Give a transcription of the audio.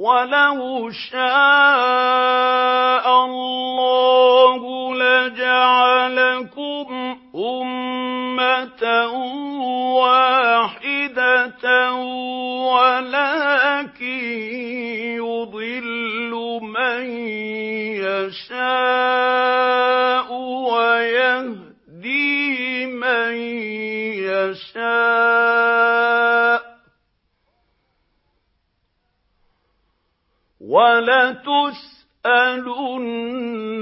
وَلَوْ شَاءَ اللَّهُ لَجَعَلَكُمْ أُمَّةً وَاحِدَةً وَلَٰكِن يُضِلُّ مَن يَشَاءُ وَيَهْدِي مَن يَشَاءُ ۚ وَلَتُسْأَلُنَّ